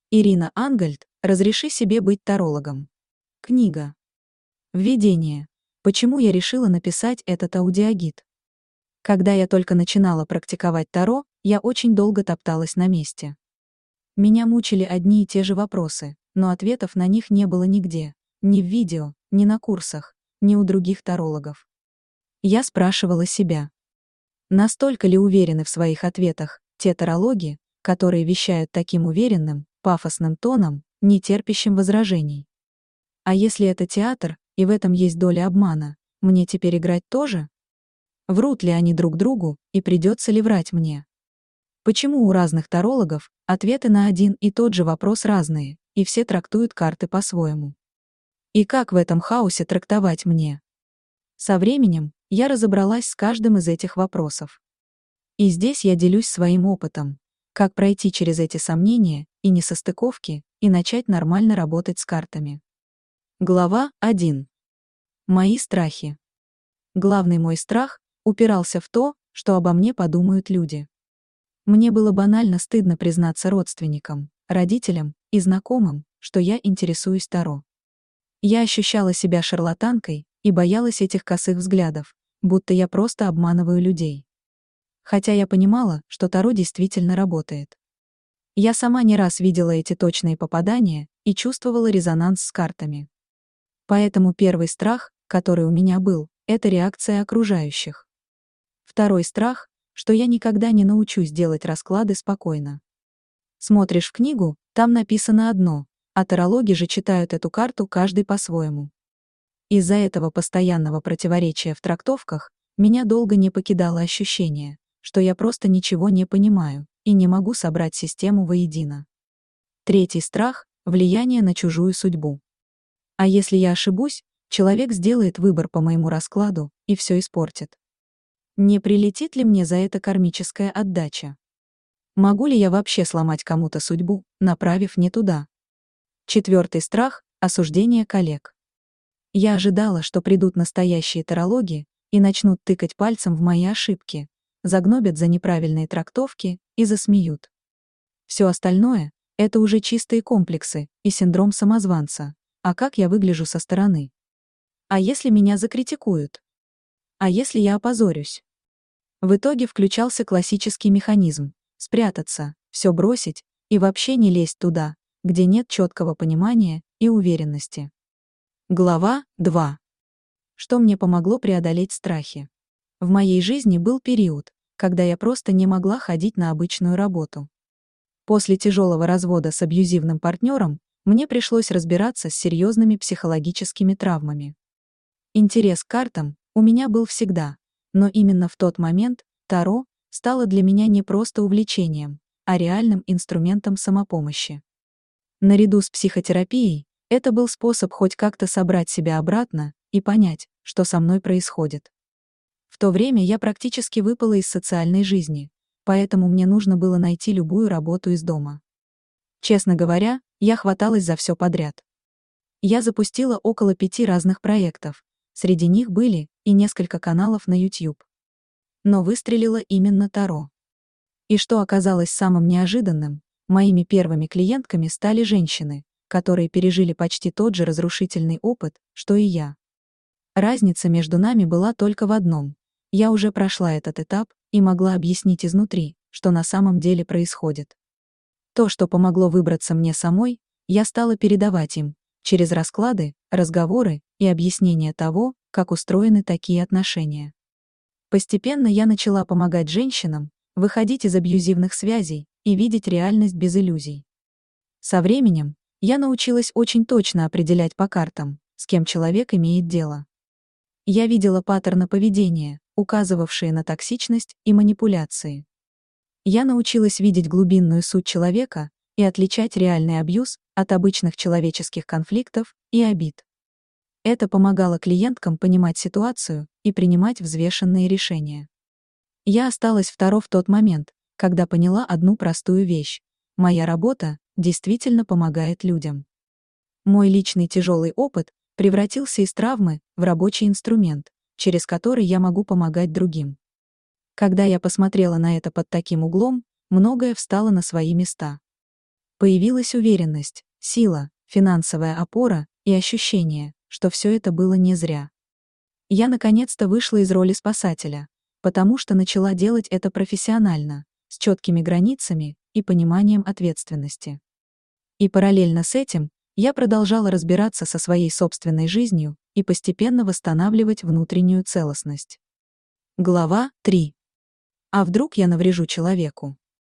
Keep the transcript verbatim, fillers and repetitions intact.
Ирина Ангельд «Разреши себе быть тарологом». Книга. Введение. Почему я решила написать этот аудиогид? Когда я только начинала практиковать таро, я очень долго топталась на месте. Меня мучили одни и те же вопросы, но ответов на них не было нигде, ни в видео, ни на курсах, ни у других тарологов. Я спрашивала себя, настолько ли уверены в своих ответах те тарологи, которые вещают таким уверенным, пафосным тоном, не терпящим возражений. А если это театр, и в этом есть доля обмана, мне теперь играть тоже? Врут ли они друг другу, и придется ли врать мне? Почему у разных тарологов ответы на один и тот же вопрос разные, и все трактуют карты по-своему? И как в этом хаосе трактовать мне? Со временем я разобралась с каждым из этих вопросов. И здесь я делюсь своим опытом, как пройти через эти сомнения и несостыковки и начать нормально работать с картами. Глава один. Мои страхи. Главный мой страх упирался в то, что обо мне подумают люди. Мне было банально стыдно признаться родственникам, родителям и знакомым, что я интересуюсь таро. Я ощущала себя шарлатанкой и боялась этих косых взглядов, будто я просто обманываю людей. Хотя я понимала, что таро действительно работает. Я сама не раз видела эти точные попадания и чувствовала резонанс с картами. Поэтому первый страх, который у меня был, это реакция окружающих. Второй страх, что я никогда не научусь делать расклады спокойно. Смотришь в книгу, там написано одно, а тарологи же читают эту карту каждый по-своему. Из-за этого постоянного противоречия в трактовках меня долго не покидало ощущение, что я просто ничего не понимаю и не могу собрать систему воедино. Третий страх — влияние на чужую судьбу. А если я ошибусь, человек сделает выбор по моему раскладу и все испортит. Не прилетит ли мне за это кармическая отдача? Могу ли я вообще сломать кому-то судьбу, направив не туда? Четвертый страх — осуждение коллег. Я ожидала, что придут настоящие тарологи и начнут тыкать пальцем в мои ошибки, загнобят за неправильные трактовки и засмеют. Все остальное — это уже чистые комплексы и синдром самозванца. А как я выгляжу со стороны? А если меня закритикуют? А если я опозорюсь? В итоге включался классический механизм — спрятаться, все бросить и вообще не лезть туда, где нет четкого понимания и уверенности. Глава два. Что мне помогло преодолеть страхи? В моей жизни был период, когда я просто не могла ходить на обычную работу. После тяжелого развода с абьюзивным партнером мне пришлось разбираться с серьезными психологическими травмами. Интерес к картам у меня был всегда, но именно в тот момент таро стало для меня не просто увлечением, а реальным инструментом самопомощи. Наряду с психотерапией это был способ хоть как-то собрать себя обратно и понять, что со мной происходит. В то время я практически выпала из социальной жизни, поэтому мне нужно было найти любую работу из дома. Честно говоря, я хваталась за все подряд. Я запустила около пяти разных проектов, среди них были и несколько каналов на YouTube. Но выстрелила именно таро. И что оказалось самым неожиданным, моими первыми клиентками стали женщины, которые пережили почти тот же разрушительный опыт, что и я. Разница между нами была только в одном. Я уже прошла этот этап и могла объяснить изнутри, что на самом деле происходит. То, что помогло выбраться мне самой, я стала передавать им, через расклады, разговоры и объяснение того, как устроены такие отношения. Постепенно я начала помогать женщинам выходить из абьюзивных связей и видеть реальность без иллюзий. Со временем я научилась очень точно определять по картам, с кем человек имеет дело. Я видела паттерны поведения, указывавшие на токсичность и манипуляции. Я научилась видеть глубинную суть человека и отличать реальный абьюз от обычных человеческих конфликтов и обид. Это помогало клиенткам понимать ситуацию и принимать взвешенные решения. Я осталась в таро в тот момент, когда поняла одну простую вещь. Моя работа действительно помогает людям. Мой личный тяжелый опыт превратился из травмы в рабочий инструмент, через который я могу помогать другим. Когда я посмотрела на это под таким углом, многое встало на свои места. Появилась уверенность, сила, финансовая опора и ощущение, что все это было не зря. Я наконец-то вышла из роли спасателя, потому что начала делать это профессионально, с четкими границами и пониманием ответственности. И параллельно с этим я продолжала разбираться со своей собственной жизнью и постепенно восстанавливать внутреннюю целостность. Глава три. А вдруг я наврежу человеку?